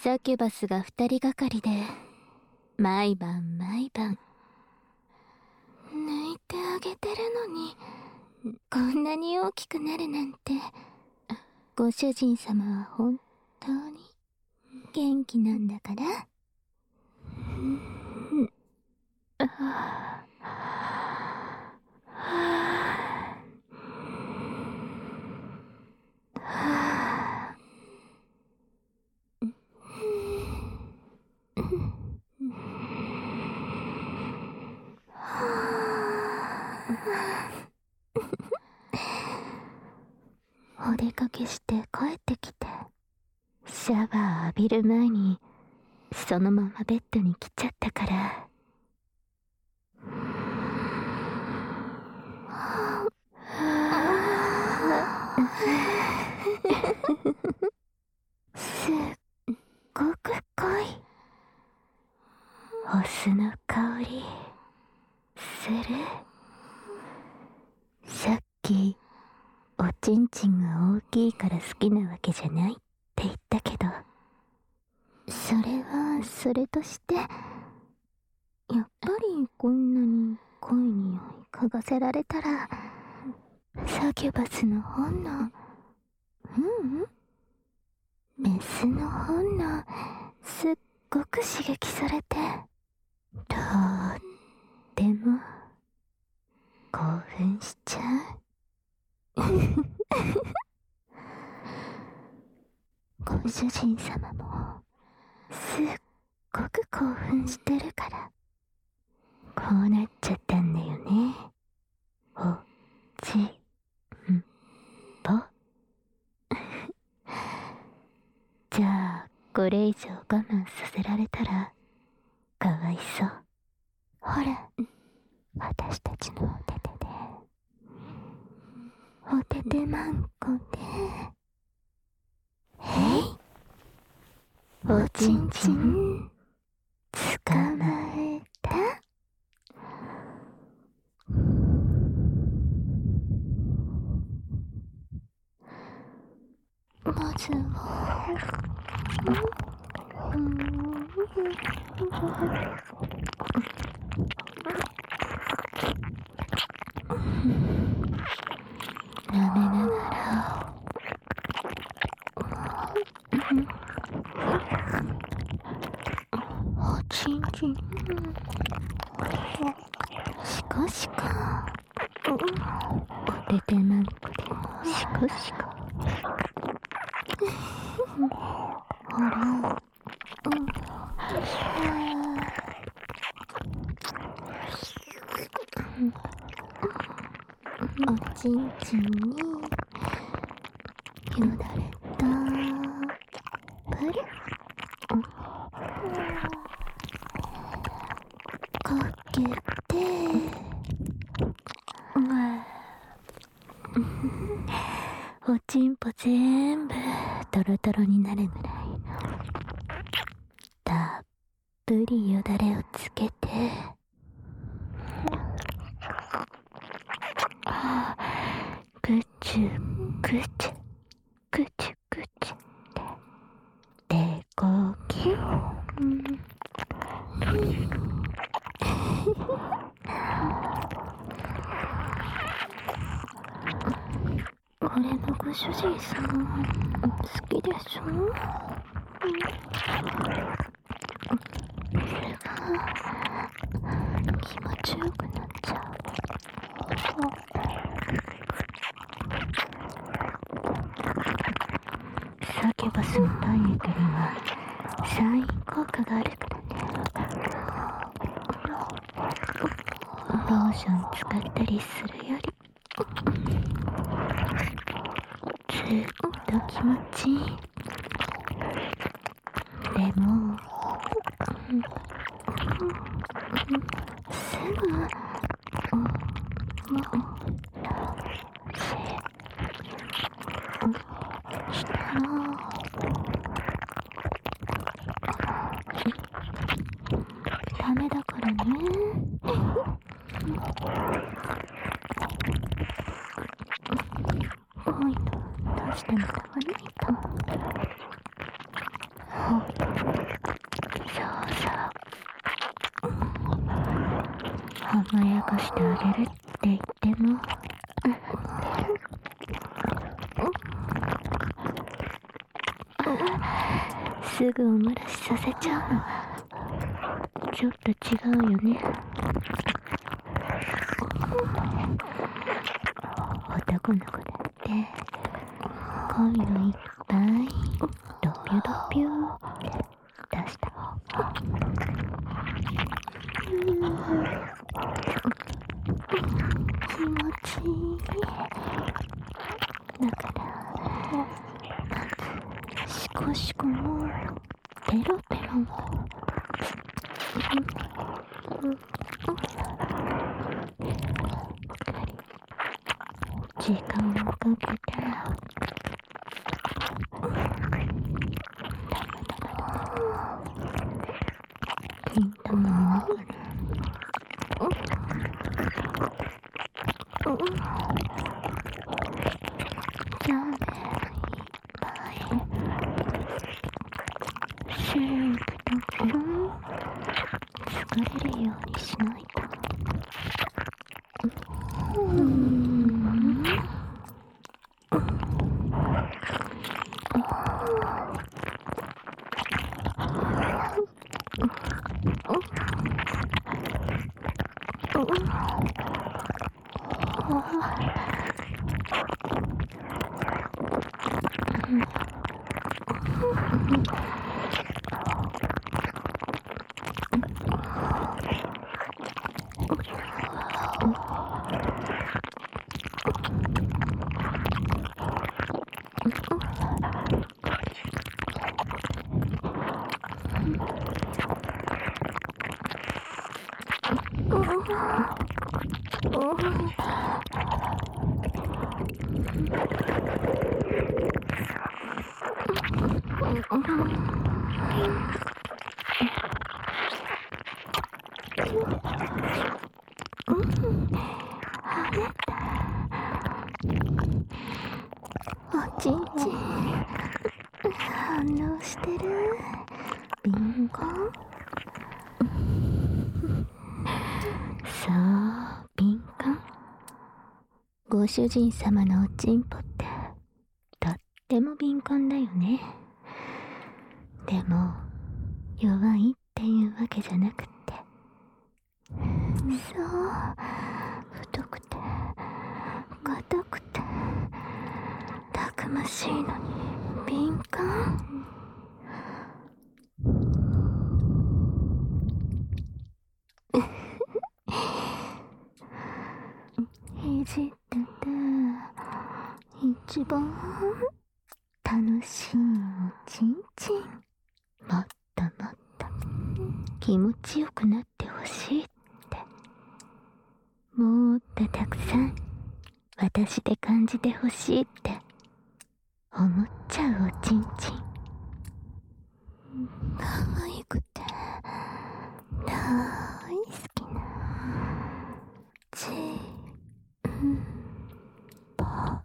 サキュバスが二人がかりで毎晩毎晩抜いてあげてるのにこんなに大きくなるなんて。ご主人様は本当に元気なんだから。お出かけして帰ってきてシャワー浴びる前にそのままベッドに来ちゃったから。すっごく濃いお酢の香りする。さっきおちんちんが大きいから好きなわけじゃないって言ったけど、それはそれとして、やっぱりこんなに濃い匂い嗅がせられたら、サキュバスの本能、メスの本能、すっごく刺激されて、とっても興奮しちゃう。ご主人様もすっごく興奮してるからこうなっちゃったんだよね。おちんぽじゃあこれ以上我慢させられたらかわいそう。ほら、私たちのお手手でお手手まんこでおちんちん捕まえた。まずは舐めながらおちんちんシコシコ、お手手まんこでシコシコ。ほら、おちんちんによだれたっぷりかけて、おちんぽ全部トロトロになるぐらいたっぷりよだれをつけて、ぐちゅぐちゅぐちゅぐちゅってでこきゅこれもご主人様好きでしょ。気持ちよくなっちゃう。サキュバスの体液には産院効果があるからね。ローション使ったりするよりずっと気持ちいい。でもすぐしたらダメだからね。こういうの出してもらわないと。 甘やかしてあげるって言ってもすぐお漏らしさせちゃうの。ちょっと違うよね。男の子だって恋のいっぱいドピュドピュ出した気持ちいい。だからシコシコもペロペロも時間をかけて金玉の中にジャムいっぱいシェイクと疲れるようにしないと。おちんちん反応してる。ビンゴそう敏感。ご主人様のおちんぽってとっても敏感だよね。でも弱いっていうわけじゃなくって、そう太くて硬くてたくましいのに敏感。いじってて一番楽しいおちんちん、もっともっと気持ちよくなってほしいって、もっとたくさん私で感じてほしいって思っちゃうおちんちん。可愛くて大好きなちんぽ。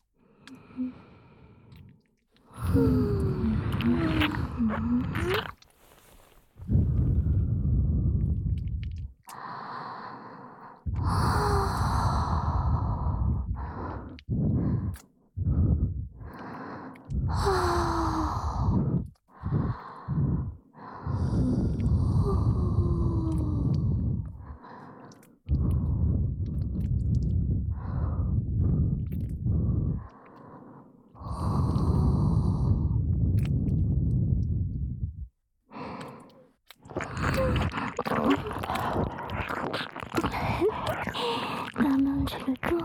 我慢すると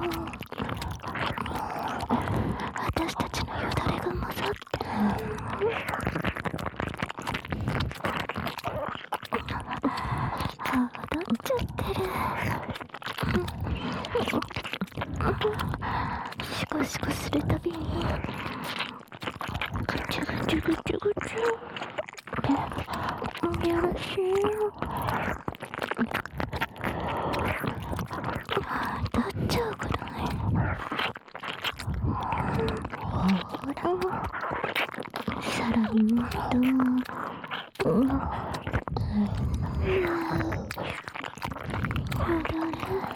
私たちのよだれが混ざって歯が立っちゃってる。シコシコするたびにぐちゅぐちゅぐちゅぐちゅってよろしいよ。立っちゃうくらい。ほらさらにもっとよだれ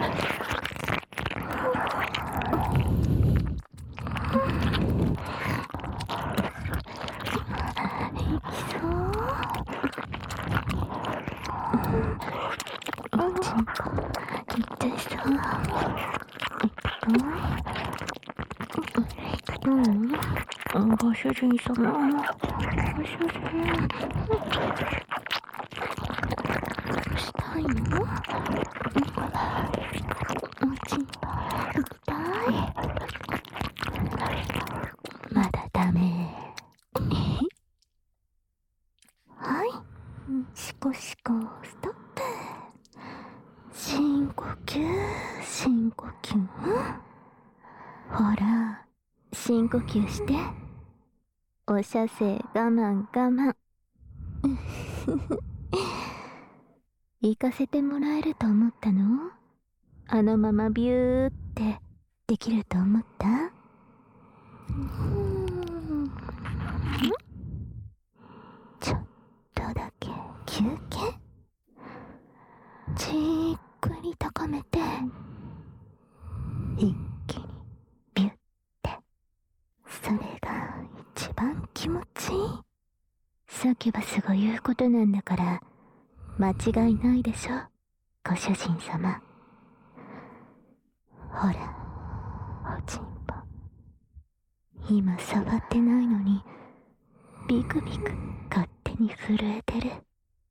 ご主人様、ご主人、したいの？おちんぽ痛い？まだダメ。はい、シコシコストップ。深呼吸、深呼吸。ほら、深呼吸して。お射精我慢我慢。行かせてもらえると思ったの？あのままビューってできると思った？ちょっとだけ休憩。じっくり高めて一気にビュッて。それが一番気持ちいい。サキュバスが言うことなんだから間違いないでしょ、ご主人様。ほら、おちんぽ、今触ってないのにビクビク勝手に震えてる。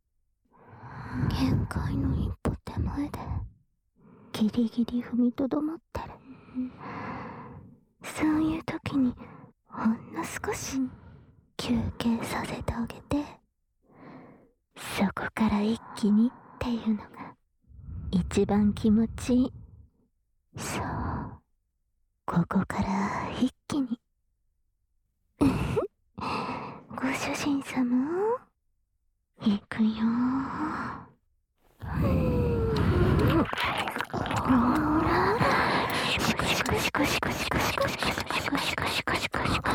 限界の一歩手前でギリギリ踏みとどまってる。そういう時にほんの少し休憩させてあげて、そこから一気にっていうのが一番気持ちいい。そう、ここから一気に。ご主人様、行くよ。ほら、シコシコシコシコシコシコシコシコシコシコシコシコシコ。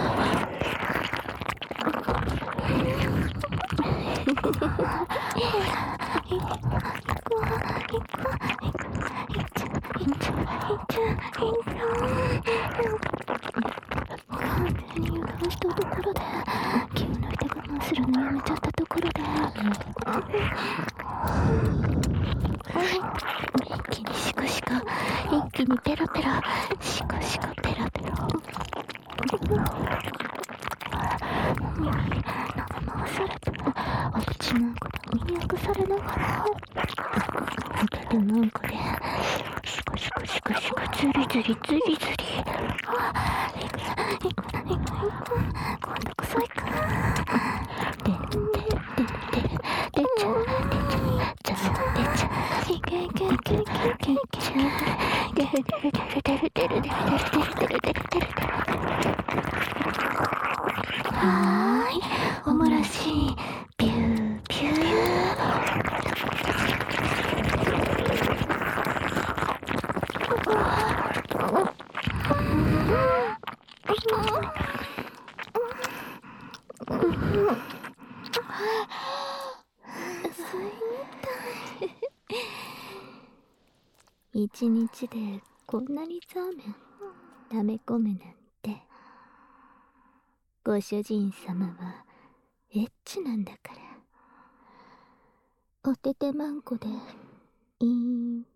完全に油断したところで、気を抜いて我慢するのやめちゃったところで、一気にシコシコ、一気にペロペロ、シコシコペロペロ。耳舐め回されて、お口なんかで耳焼かされながら、腕なんかでシコシコシコシコ、ズリズリズリズリ。行く、今度こそ行く。出ちゃう、いけいけいけいけいけいけ。はーい、おもらしい、ビュービュー。一日でこんなにザーメン溜め込むなんて。ご主人様はエッチなんだから。 おててまんこでいい